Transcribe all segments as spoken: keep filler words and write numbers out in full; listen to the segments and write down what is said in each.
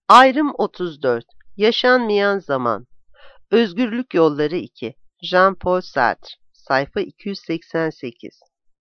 Ayrım otuz dört. Yaşanmayan zaman. Özgürlük Yolları iki. Jean-Paul Sartre. Sayfa iki yüz seksen sekiz.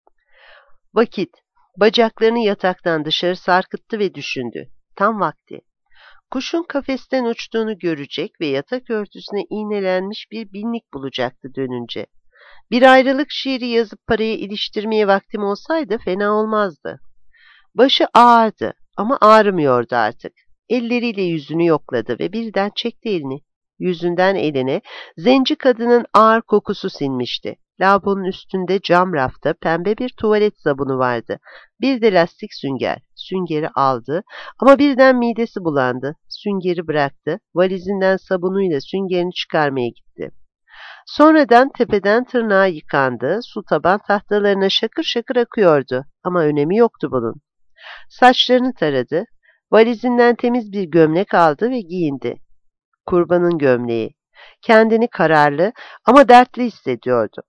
Vakit. Bacaklarını yataktan dışarı sarkıttı ve düşündü. Tam vakti. Kuşun kafesten uçtuğunu görecek ve yatak örtüsüne iğnelenmiş bir binlik bulacaktı dönünce. Bir ayrılık şiiri yazıp paraya iliştirmeye vaktim olsaydı fena olmazdı. Başı ağırdı ama ağrımıyordu artık. Elleriyle yüzünü yokladı ve birden çekti elini. Yüzünden eline zenci kadının ağır kokusu sinmişti. Lavabonun üstünde cam rafta pembe bir tuvalet sabunu vardı. Bir de lastik sünger. Süngeri aldı ama birden midesi bulandı. Süngeri bıraktı. Valizinden sabunuyla süngerini çıkarmaya gitti. Sonradan tepeden tırnağa yıkandı. Su taban tahtalarına şakır şakır akıyordu ama önemi yoktu bunun. Saçlarını taradı. Valizinden temiz bir gömlek aldı ve giyindi. Kurbanın gömleği. Kendini kararlı ama dertli hissediyordu.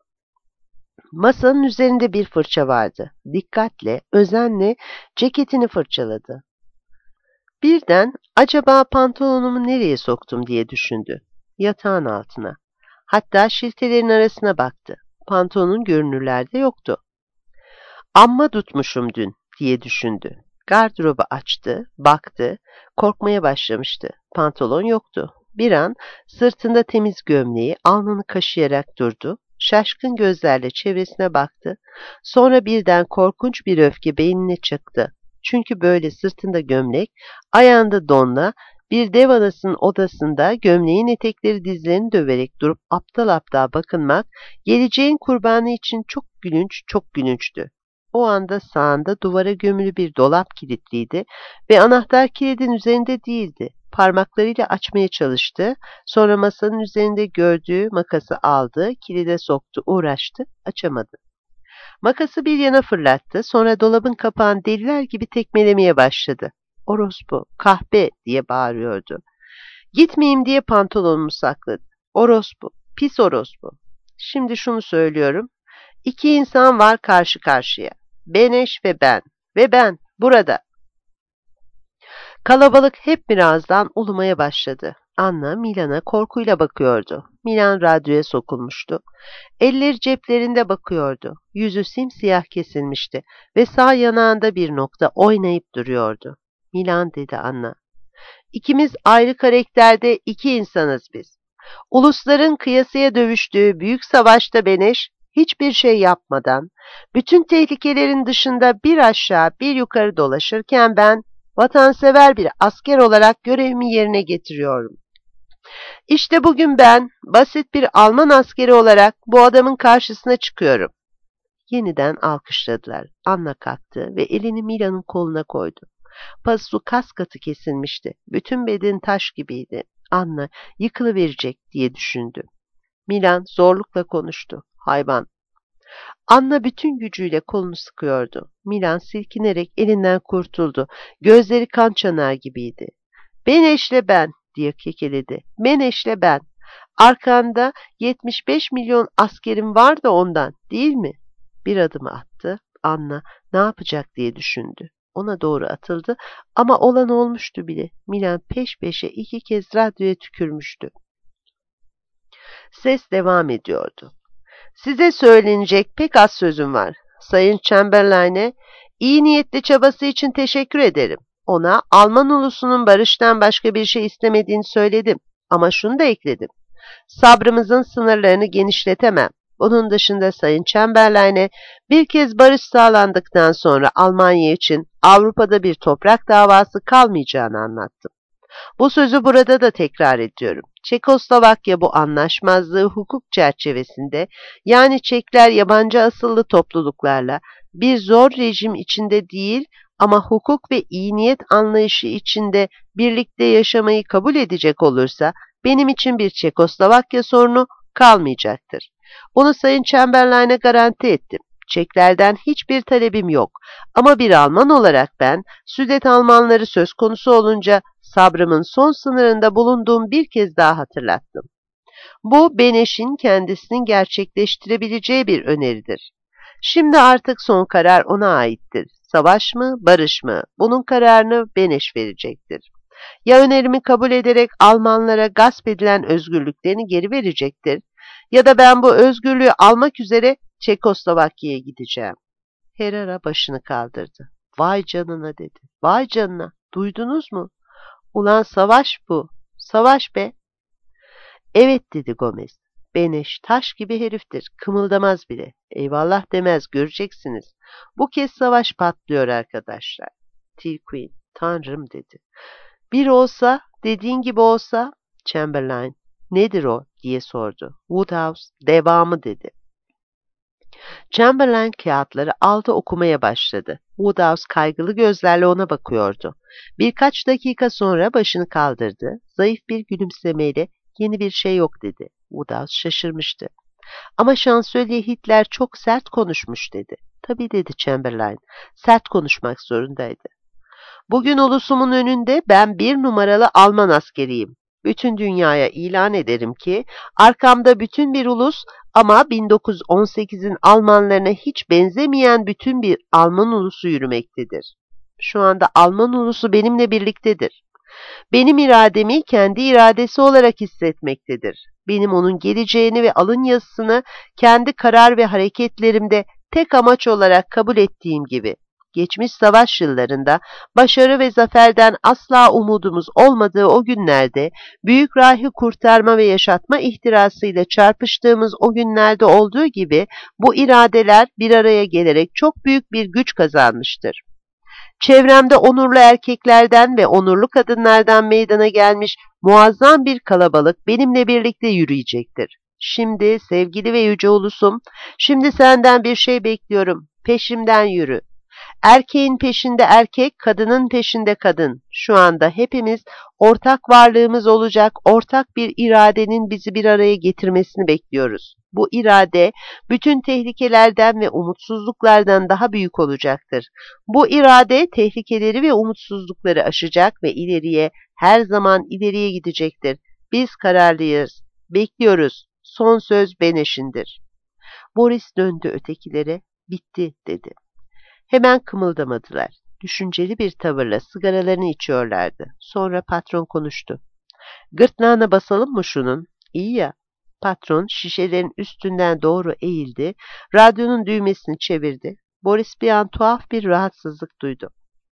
Masanın üzerinde bir fırça vardı. Dikkatle, özenle ceketini fırçaladı. Birden acaba pantolonumu nereye soktum diye düşündü. Yatağın altına. Hatta şiltelerin arasına baktı. Pantolonun görünürlerde yoktu. Amma tutmuşum dün diye düşündü. Gardırobu açtı, baktı, korkmaya başlamıştı. Pantolon yoktu. Bir an sırtında temiz gömleği, alnını kaşıyarak durdu. Şaşkın gözlerle çevresine baktı. Sonra birden korkunç bir öfke beynine çaktı. Çünkü böyle sırtında gömlek, ayağında donla, bir dev anasının odasında gömleğin etekleri dizlerini döverek durup aptal aptal bakınmak, geleceğin kurbanı için çok gülünç, çok gülünçtü. O anda sağında duvara gömülü bir dolap kilitliydi ve anahtar kilidin üzerinde değildi. Parmaklarıyla açmaya çalıştı, sonra masanın üzerinde gördüğü makası aldı, kilide soktu, uğraştı, açamadı. Makası bir yana fırlattı, sonra dolabın kapağını deliler gibi tekmelemeye başladı. Orospu, kahpe diye bağırıyordu. Gitmeyeyim diye pantolonumu sakladı. Orospu, pis orospu. Şimdi şunu söylüyorum. İki insan var karşı karşıya. Beneş ve ben. Ve ben burada. Kalabalık hep birazdan ulumaya başladı. Anna Milan'a korkuyla bakıyordu. Milan radyoya sokulmuştu. Elleri ceplerinde bakıyordu. Yüzü simsiyah kesilmişti ve sağ yanağında bir nokta oynayıp duruyordu. Milan dedi Anna. İkimiz ayrı karakterde iki insanız biz. Ulusların kıyasıya dövüştüğü büyük savaşta Beneş hiçbir şey yapmadan, bütün tehlikelerin dışında bir aşağı bir yukarı dolaşırken ben vatansever bir asker olarak görevimi yerine getiriyorum. İşte bugün ben basit bir Alman askeri olarak bu adamın karşısına çıkıyorum. Yeniden alkışladılar. Anna kalktı ve elini Milan'ın koluna koydu. Pasu kas katı kesilmişti. Bütün beden taş gibiydi. Anna yıkılıverecek diye düşündü. Milan zorlukla konuştu. Hayvan. Anna bütün gücüyle kolunu sıkıyordu. Milan silkinerek elinden kurtuldu. Gözleri kan çanağı gibiydi. Beneş'le ben diye kekeledi. Beneş'le ben. Arkanda yetmiş beş milyon askerim var da ondan değil mi? Bir adım attı. Anna ne yapacak diye düşündü. Ona doğru atıldı ama olan olmuştu bile. Milan peş peşe iki kez radyoya tükürmüştü. Ses devam ediyordu. Size söylenecek pek az sözüm var. Sayın Chamberlain'e iyi niyetli çabası için teşekkür ederim. Ona Alman ulusunun barıştan başka bir şey istemediğini söyledim. Ama şunu da ekledim. Sabrımızın sınırlarını genişletemem. Bunun dışında Sayın Chamberlain'e bir kez barış sağlandıktan sonra Almanya için Avrupa'da bir toprak davası kalmayacağını anlattım. Bu sözü burada da tekrar ediyorum. Çekoslovakya bu anlaşmazlığı hukuk çerçevesinde, yani Çekler yabancı asıllı topluluklarla bir zor rejim içinde değil ama hukuk ve iyi niyet anlayışı içinde birlikte yaşamayı kabul edecek olursa benim için bir Çekoslovakya sorunu kalmayacaktır. Bunu Sayın Chamberlain'e garanti ettim. Çeklerden hiçbir talebim yok ama bir Alman olarak ben Südet Almanları söz konusu olunca sabrımın son sınırında bulunduğum bir kez daha hatırlattım. Bu Beneş'in kendisinin gerçekleştirebileceği bir öneridir. Şimdi artık son karar ona aittir. Savaş mı, barış mı? Bunun kararını Beneş verecektir. Ya önerimi kabul ederek Almanlara gasp edilen özgürlüklerini geri verecektir ya da ben bu özgürlüğü almak üzere Çekoslovakya'ya gideceğim. Herrera başını kaldırdı. Vay canına dedi. Vay canına. Duydunuz mu? Ulan savaş bu. Savaş be. Evet dedi Gomez. Beneş taş gibi heriftir. Kımıldamaz bile. Eyvallah demez. Göreceksiniz. Bu kez savaş patlıyor arkadaşlar. Tilquin. Tanrım dedi. Bir olsa, dediğin gibi olsa, Chamberlain, nedir o diye sordu. Woodhouse, devamı dedi. Chamberlain kağıtları aldı okumaya başladı. Woodhouse kaygılı gözlerle ona bakıyordu. Birkaç dakika sonra başını kaldırdı. Zayıf bir gülümsemeyle yeni bir şey yok dedi. Woodhouse şaşırmıştı. Ama şansölye Hitler çok sert konuşmuş dedi. Tabii dedi Chamberlain, sert konuşmak zorundaydı. Bugün ulusumun önünde ben bir numaralı Alman askeriyim. Bütün dünyaya ilan ederim ki arkamda bütün bir ulus ama bin dokuz yüz on sekizin Almanlarına hiç benzemeyen bütün bir Alman ulusu yürümektedir. Şu anda Alman ulusu benimle birliktedir. Benim irademi kendi iradesi olarak hissetmektedir. Benim onun geleceğini ve alın yazısını kendi karar ve hareketlerimde tek amaç olarak kabul ettiğim gibi. Geçmiş savaş yıllarında başarı ve zaferden asla umudumuz olmadığı o günlerde büyük rahi kurtarma ve yaşatma ihtirasıyla çarpıştığımız o günlerde olduğu gibi bu iradeler bir araya gelerek çok büyük bir güç kazanmıştır. Çevremde onurlu erkeklerden ve onurlu kadınlardan meydana gelmiş muazzam bir kalabalık benimle birlikte yürüyecektir. Şimdi sevgili ve yüce ulusum, şimdi senden bir şey bekliyorum. Peşimden yürü. Erkeğin peşinde erkek, kadının peşinde kadın. Şu anda hepimiz ortak varlığımız olacak, ortak bir iradenin bizi bir araya getirmesini bekliyoruz. Bu irade bütün tehlikelerden ve umutsuzluklardan daha büyük olacaktır. Bu irade tehlikeleri ve umutsuzlukları aşacak ve ileriye, her zaman ileriye gidecektir. Biz kararlıyız, bekliyoruz. Son söz Beneş'indir. Boris döndü ötekilere, bitti dedi. Hemen kımıldamadılar. Düşünceli bir tavırla sigaralarını içiyorlardı. Sonra patron konuştu. Gırtlağına basalım mı şunun? İyi ya. Patron şişelerin üstünden doğru eğildi, radyonun düğmesini çevirdi. Boris bir an tuhaf bir rahatsızlık duydu.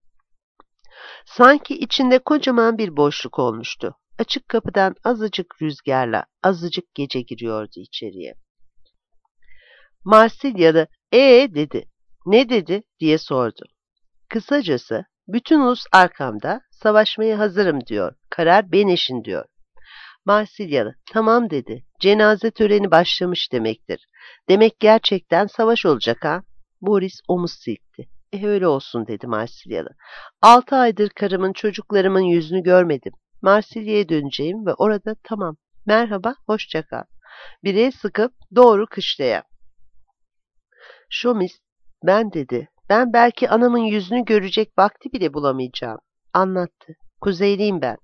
Sanki içinde kocaman bir boşluk olmuştu. Açık kapıdan azıcık rüzgarla, azıcık gece giriyordu içeriye. Marsilyalı, ee dedi. Ne dedi diye sordu. Kısacası bütün ulus arkamda, savaşmaya hazırım diyor. Karar Beneş'in diyor. Marsilyalı tamam dedi. Cenaze töreni başlamış demektir. Demek gerçekten savaş olacak ha? Boris omuz silkti. E öyle olsun dedi Marsilyalı. Altı aydır karımın çocuklarımın yüzünü görmedim. Marsilya'ya döneceğim ve orada tamam. Merhaba, hoşça kal. Bir el sıkıp doğru kışlaya. Şomis, ben dedi. Ben belki anamın yüzünü görecek vakti bile bulamayacağım. Anlattı. Kuzeyliyim ben.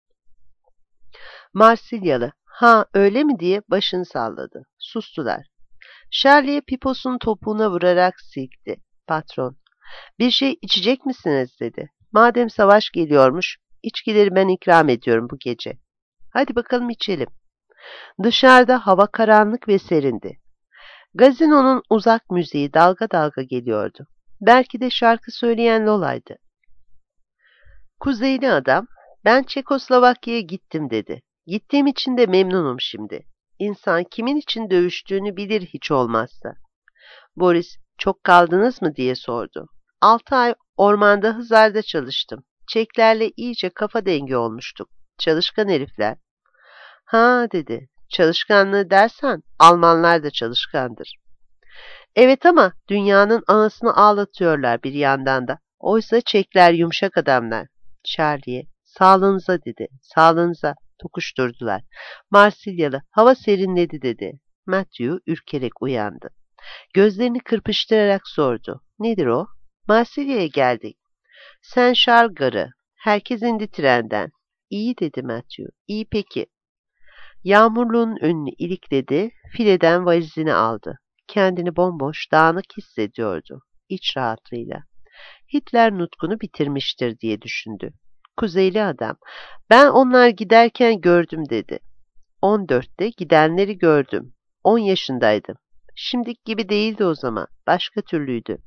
Marsilyalı, ha öyle mi diye başını salladı. Sustular. Charlie'ye piposunun topuğuna vurarak silkti. Patron, bir şey içecek misiniz dedi. Madem savaş geliyormuş, içkileri ben ikram ediyorum bu gece. Hadi bakalım içelim. Dışarıda hava karanlık ve serindi. Gazinonun uzak müziği dalga dalga geliyordu. Belki de şarkı söyleyen Lola'ydı. Kuzeyli adam, ben Çekoslovakya'ya gittim dedi. Gittiğim için de memnunum şimdi. İnsan kimin için dövüştüğünü bilir hiç olmazsa. Boris, çok kaldınız mı diye sordu. Altı ay ormanda hızarda çalıştım. Çeklerle iyice kafa dengi olmuştuk. Çalışkan herifler. Ha dedi, çalışkanlığı dersen Almanlar da çalışkandır. Evet ama dünyanın anasını ağlatıyorlar bir yandan da. Oysa Çekler yumuşak adamlar. Charlie'ye sağlığınıza dedi, sağlığınıza tokuşturdular. Marsilyalı hava serinledi dedi. Matthew ürkerek uyandı. Gözlerini kırpıştırarak sordu. Nedir o? Marsilya'ya geldik. Saint Charles garı. Herkes indi trenden. İyi dedi Matthew. İyi peki. Yağmurluğun önünü ilikledi, fileden valizini aldı. Kendini bomboş, dağınık hissediyordu. İç rahatlığıyla. Hitler nutkunu bitirmiştir diye düşündü. Kuzeyli adam, ben onlar giderken gördüm dedi. On dörtte gidenleri gördüm. On yaşındaydım. Şimdiki gibi değildi o zaman. Başka türlüydü.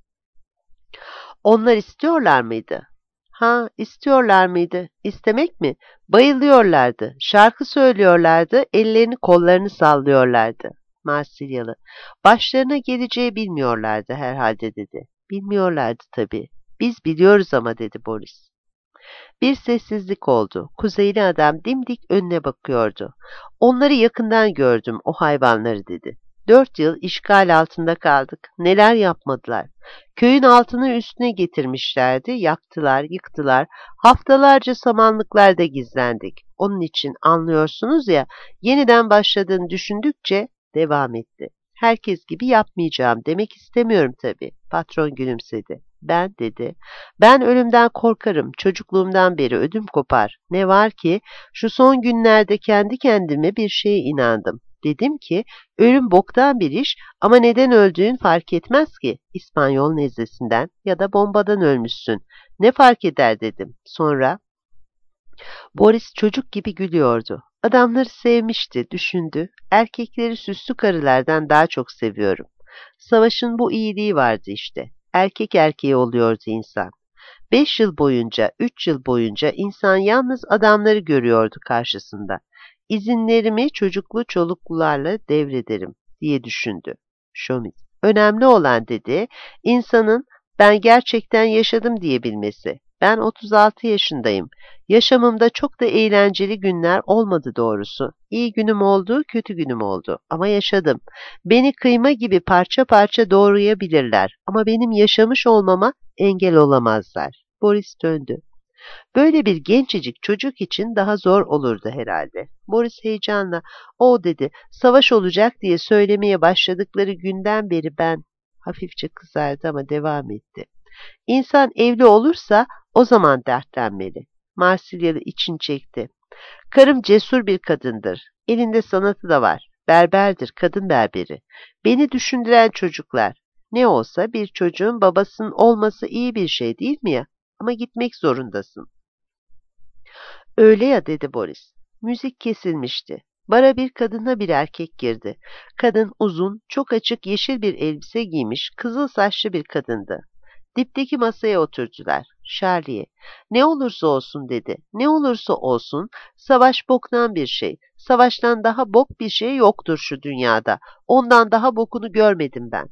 Onlar istiyorlar mıydı? Ha, istiyorlar mıydı? İstemek mi? Bayılıyorlardı. Şarkı söylüyorlardı. Ellerini kollarını sallıyorlardı. Marsilyalı. Başlarına geleceği bilmiyorlardı herhalde dedi. Bilmiyorlardı tabii. Biz biliyoruz ama dedi Boris. Bir sessizlik oldu. Kuzeyli adam dimdik önüne bakıyordu. Onları yakından gördüm, o hayvanları dedi. Dört yıl işgal altında kaldık. Neler yapmadılar. Köyün altını üstüne getirmişlerdi. Yaktılar, yıktılar. Haftalarca samanlıklarda gizlendik. Onun için anlıyorsunuz ya, yeniden başladığını düşündükçe devam etti. Herkes gibi yapmayacağım demek istemiyorum tabii. Patron gülümsedi. Ben dedi. Ben ölümden korkarım. Çocukluğumdan beri ödüm kopar. Ne var ki şu son günlerde kendi kendime bir şeye inandım. Dedim ki ölüm boktan bir iş ama neden öldüğün fark etmez ki. İspanyol nezlesinden ya da bombadan ölmüşsün. Ne fark eder dedim. Sonra Boris çocuk gibi gülüyordu. Adamları sevmişti, düşündü. Erkekleri süslü karılardan daha çok seviyorum. Savaşın bu iyiliği vardı işte. Erkek erkeğe oluyordu insan. Beş yıl boyunca, üç yıl boyunca insan yalnız adamları görüyordu karşısında. İzinlerimi çocuklu çoluklularla devrederim diye düşündü. Şomit. Önemli olan dedi, insanın ben gerçekten yaşadım diyebilmesi. Ben otuz altı yaşındayım. Yaşamımda çok da eğlenceli günler olmadı doğrusu. İyi günüm oldu, kötü günüm oldu. Ama yaşadım. Beni kıyma gibi parça parça doğrayabilirler. Ama benim yaşamış olmama engel olamazlar. Boris döndü. Böyle bir gencecik çocuk için daha zor olurdu herhalde. Boris heyecanla, o dedi, savaş olacak diye söylemeye başladıkları günden beri ben, hafifçe kızardı ama devam etti. İnsan evli olursa o zaman dertlenmeli. Marsilyalı için çekti. Karım cesur bir kadındır. Elinde sanatı da var. Berberdir, kadın berberi. Beni düşündüren çocuklar. Ne olsa bir çocuğun babasının olması iyi bir şey değil mi ya? Ama gitmek zorundasın. Öyle ya dedi Boris. Müzik kesilmişti. Bara bir kadınla bir erkek girdi. Kadın uzun, çok açık yeşil bir elbise giymiş, kızıl saçlı bir kadındı. Dipteki masaya oturdular. Charlie, ne olursa olsun dedi. Ne olursa olsun, savaş boktan bir şey. Savaştan daha bok bir şey yoktur şu dünyada. Ondan daha bokunu görmedim ben.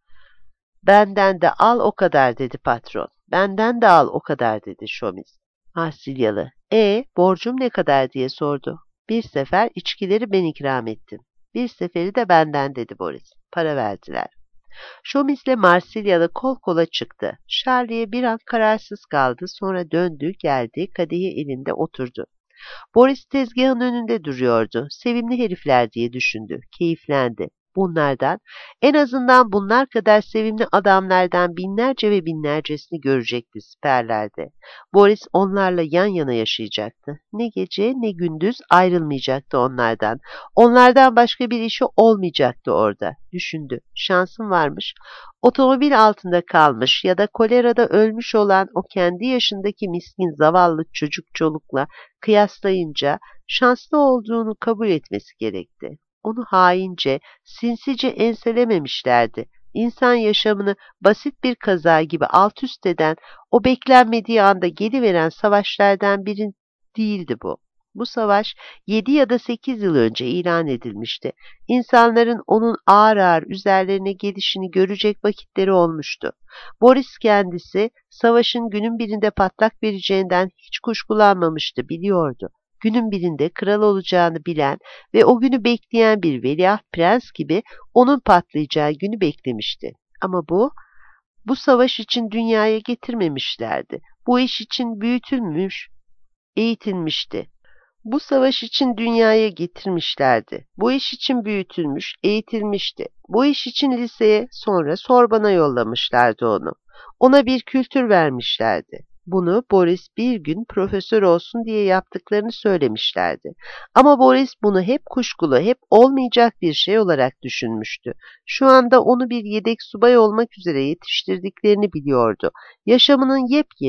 Benden de al o kadar dedi patron. Benden de al o kadar dedi Şomiz. Marsilyalı, e borcum ne kadar diye sordu. Bir sefer içkileri ben ikram ettim. Bir seferi de benden dedi Boris. Para verdiler. Şomis'le Marsilyalı kol kola çıktı. Charlie'ye bir an kararsız kaldı. Sonra döndü, geldi, kadehi elinde oturdu. Boris tezgahın önünde duruyordu. Sevimli herifler diye düşündü. Keyiflendi. Bunlardan, en azından bunlar kadar sevimli adamlardan binlerce ve binlercesini görecekti siperlerde. Boris onlarla yan yana yaşayacaktı. Ne gece ne gündüz ayrılmayacaktı onlardan. Onlardan başka bir işi olmayacaktı orada. Düşündü. Şansım varmış. Otomobil altında kalmış ya da kolerada ölmüş olan o kendi yaşındaki miskin zavallı çocuk çolukla kıyaslayınca şanslı olduğunu kabul etmesi gerekti. Onu haince, sinsice enselememişlerdi. İnsan yaşamını basit bir kaza gibi alt üst eden, o beklenmediği anda geliveren savaşlardan biri değildi bu. Bu savaş yedi ya da sekiz yıl önce ilan edilmişti. İnsanların onun ağır ağır üzerlerine gelişini görecek vakitleri olmuştu. Boris kendisi savaşın günün birinde patlak vereceğinden hiç kuşkulanmamıştı, biliyordu. Günün birinde kral olacağını bilen ve o günü bekleyen bir veliaht prens gibi onun patlayacağı günü beklemişti. Ama bu, bu savaş için dünyaya getirmemişlerdi. Bu iş için büyütülmüş, eğitilmişti. Bu savaş için dünyaya getirmişlerdi. Bu iş için büyütülmüş, eğitilmişti. Bu iş için liseye, sonra Sorbon'a yollamışlardı onu. Ona bir kültür vermişlerdi. Bunu Boris bir gün profesör olsun diye yaptıklarını söylemişlerdi. Ama Boris bunu hep kuşkulu, hep olmayacak bir şey olarak düşünmüştü. Şu anda onu bir yedek subay olmak üzere yetiştirdiklerini biliyordu. Yaşamının yepyeni,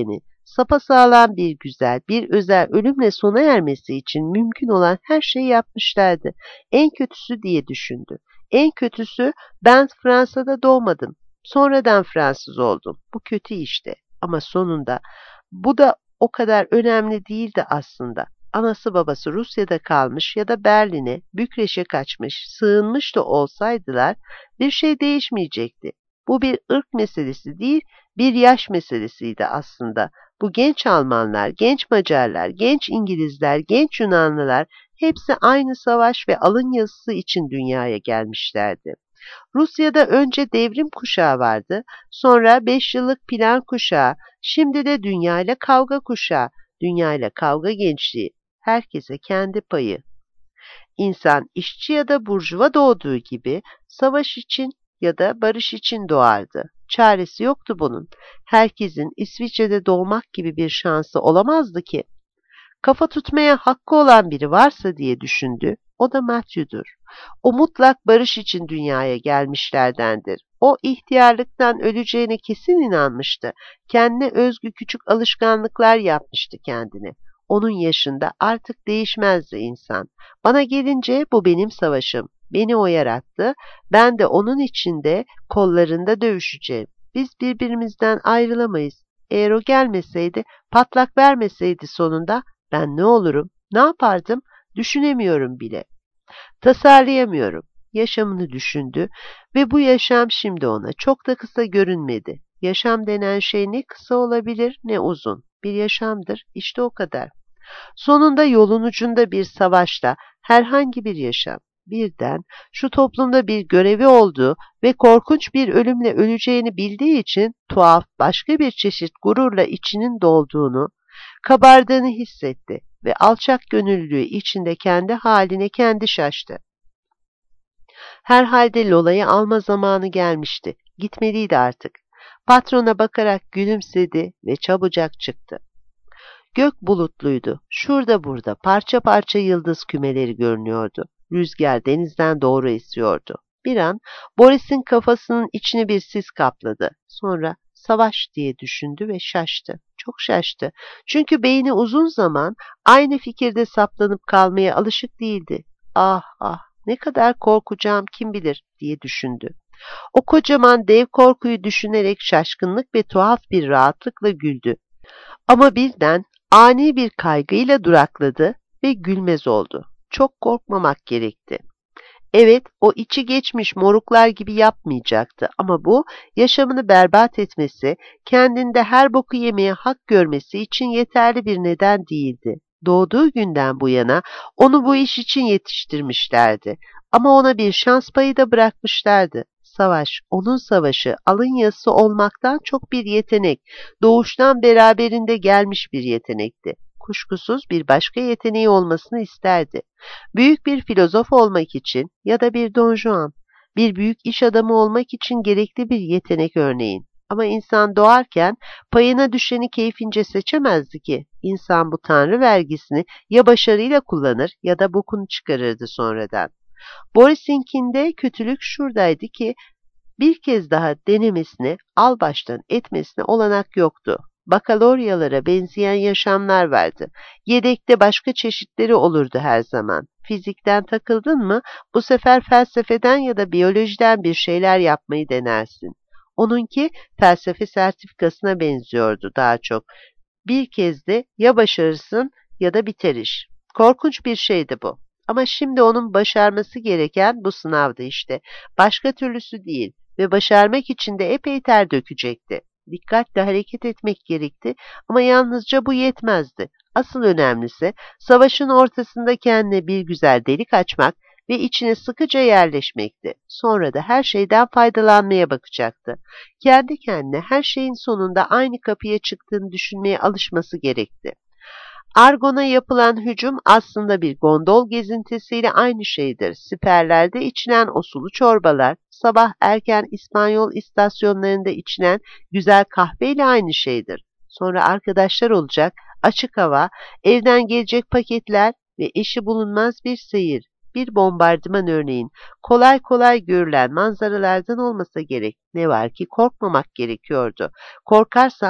sapasağlam bir güzel, bir özel ölümle sona ermesi için mümkün olan her şeyi yapmışlardı. En kötüsü diye düşündü. En kötüsü, ben Fransa'da doğmadım. Sonradan Fransız oldum. Bu kötü işte. Ama sonunda bu da o kadar önemli değildi aslında. Anası babası Rusya'da kalmış ya da Berlin'e, Bükreş'e kaçmış, sığınmış da olsaydılar bir şey değişmeyecekti. Bu bir ırk meselesi değil, bir yaş meselesiydi aslında. Bu genç Almanlar, genç Macarlar, genç İngilizler, genç Yunanlılar hepsi aynı savaş ve alın yazısı için dünyaya gelmişlerdi. Rusya'da önce devrim kuşağı vardı, sonra beş yıllık plan kuşağı, şimdi de dünyayla kavga kuşağı, dünyayla kavga gençliği, herkese kendi payı. İnsan işçi ya da burjuva doğduğu gibi savaş için ya da barış için doğardı. Çaresi yoktu bunun. Herkesin İsviçre'de doğmak gibi bir şansı olamazdı ki. Kafa tutmaya hakkı olan biri varsa diye düşündü. O da Matthew'dur. O mutlak barış için dünyaya gelmişlerdendir. O ihtiyarlıktan öleceğine kesin inanmıştı. Kendine özgü küçük alışkanlıklar yapmıştı kendine. Onun yaşında artık değişmezdi insan. Bana gelince bu benim savaşım. Beni o yarattı. Ben de onun içinde kollarında dövüşeceğim. Biz birbirimizden ayrılamayız. Eğer o gelmeseydi, patlak vermeseydi sonunda ben ne olurum, ne yapardım düşünemiyorum bile. Tasarlayamıyorum. Yaşamını düşündü ve bu yaşam şimdi ona çok da kısa görünmedi. Yaşam denen şey ne kısa olabilir ne uzun. Bir yaşamdır, işte o kadar. Sonunda yolun ucunda bir savaşla herhangi bir yaşam. Birden şu toplumda bir görevi olduğu ve korkunç bir ölümle öleceğini bildiği için tuhaf başka bir çeşit gururla içinin dolduğunu, kabardığını hissetti ve alçak gönüllülüğü içinde kendi haline kendi şaştı. Herhalde Lola'yı alma zamanı gelmişti. Gitmeliydi artık. Patrona bakarak gülümsedi ve çabucak çıktı. Gök bulutluydu. Şurada burada parça parça yıldız kümeleri görünüyordu. Rüzgar denizden doğru esiyordu. Bir an Boris'in kafasının içini bir sis kapladı. Sonra savaş diye düşündü ve şaştı. Çok şaştı. Çünkü beyni uzun zaman aynı fikirde saplanıp kalmaya alışık değildi. Ah ah, ne kadar korkacağım kim bilir diye düşündü. O kocaman dev korkuyu düşünerek şaşkınlık ve tuhaf bir rahatlıkla güldü. Ama birden ani bir kaygıyla durakladı ve gülmez oldu. Çok korkmamak gerekti. Evet, o içi geçmiş moruklar gibi yapmayacaktı ama bu yaşamını berbat etmesi, kendinde her boku yemeye hak görmesi için yeterli bir neden değildi. Doğduğu günden bu yana onu bu iş için yetiştirmişlerdi ama ona bir şans payı da bırakmışlardı. Savaş, onun savaşı, alın yazısı olmaktan çok bir yetenek, doğuştan beraberinde gelmiş bir yetenekti. Kuşkusuz bir başka yeteneği olmasını isterdi. Büyük bir filozof olmak için ya da bir Don Juan, bir büyük iş adamı olmak için gerekli bir yetenek örneğin. Ama insan doğarken payına düşeni keyfince seçemezdi ki. İnsan bu tanrı vergisini ya başarıyla kullanır ya da bokunu çıkarırdı sonradan. Boris'inkinde kötülük şuradaydı ki bir kez daha denemesine, al baştan etmesine olanak yoktu. Bakaloryalara benzeyen yaşamlar vardı. Yedekte başka çeşitleri olurdu her zaman. Fizikten takıldın mı, bu sefer felsefeden ya da biyolojiden bir şeyler yapmayı denersin. Onunki felsefe sertifikasına benziyordu daha çok. Bir kez de ya başarırsın ya da biter iş. Korkunç bir şeydi bu. Ama şimdi onun başarması gereken bu sınavdı işte. Başka türlüsü değil ve başarmak için de epey ter dökecekti. Dikkatle hareket etmek gerekti ama yalnızca bu yetmezdi. Asıl önemlisi savaşın ortasında kendine bir güzel delik açmak ve içine sıkıca yerleşmekti. Sonra da her şeyden faydalanmaya bakacaktı. Kendi kendine her şeyin sonunda aynı kapıya çıktığını düşünmeye alışması gerekti. Argon'a yapılan hücum aslında bir gondol gezintisiyle aynı şeydir. Siperlerde içilen o sulu çorbalar, sabah erken İspanyol istasyonlarında içilen güzel kahveyle aynı şeydir. Sonra arkadaşlar olacak, açık hava, evden gelecek paketler ve eşi bulunmaz bir seyir, bir bombardıman örneğin. Kolay kolay görülen manzaralardan olmasa gerek. Ne var ki korkmamak gerekiyordu. Korkarsam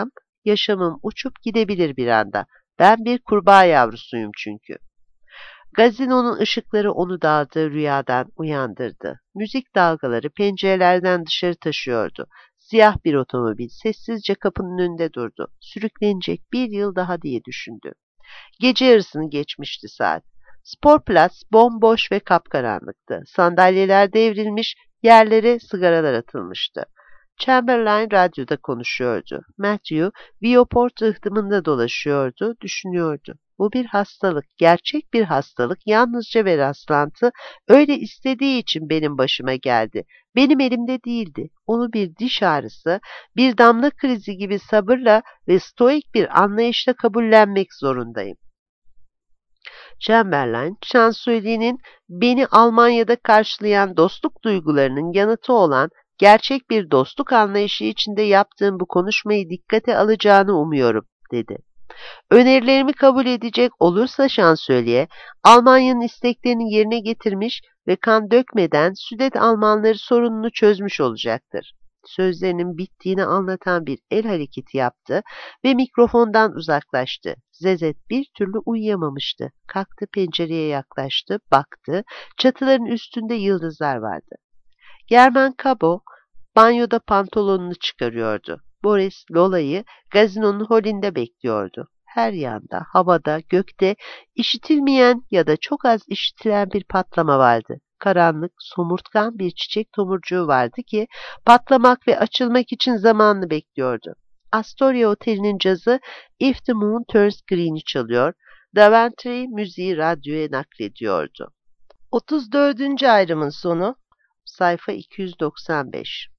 yaşamım uçup gidebilir bir anda. Ben bir kurbağa yavrusuyum çünkü. Gazinonun ışıkları onu daldığı rüyadan uyandırdı. Müzik dalgaları pencerelerden dışarı taşıyordu. Siyah bir otomobil sessizce kapının önünde durdu. Sürüklenecek bir yıl daha diye düşündü. Gece yarısını geçmişti saat. Sporplatz bomboş ve kapkaranlıktı. Sandalyeler devrilmiş, yerlere sigaralar atılmıştı. Chamberlain radyoda konuşuyordu. Matthew, Vieux-Port ıhtımında dolaşıyordu, düşünüyordu. Bu bir hastalık, gerçek bir hastalık, yalnızca bir rastlantı, öyle istediği için benim başıma geldi. Benim elimde değildi. Onu bir diş ağrısı, bir damla krizi gibi sabırla ve stoik bir anlayışla kabullenmek zorundayım. Chamberlain, şansölyenin beni Almanya'da karşılayan dostluk duygularının yanıtı olan gerçek bir dostluk anlayışı içinde yaptığım bu konuşmayı dikkate alacağını umuyorum, dedi. Önerilerimi kabul edecek olursa şansölye, Almanya'nın isteklerini yerine getirmiş ve kan dökmeden Südet Almanları sorununu çözmüş olacaktır. Sözlerinin bittiğini anlatan bir el hareketi yaptı ve mikrofondan uzaklaştı. Zezet bir türlü uyuyamamıştı. Kalktı, pencereye yaklaştı, baktı. Çatıların üstünde yıldızlar vardı. German Kabo banyoda pantolonunu çıkarıyordu. Boris Lola'yı gazinonun holünde bekliyordu. Her yanda, havada, gökte işitilmeyen ya da çok az işitilen bir patlama vardı. Karanlık, somurtkan bir çiçek tomurcuğu vardı ki patlamak ve açılmak için zamanını bekliyordu. Astoria Oteli'nin cazı If the Moon Turns Green'i çalıyor, Daventry müziği radyoya naklediyordu. otuz dördüncü ayrımın sonu, sayfa iki yüz doksan beş.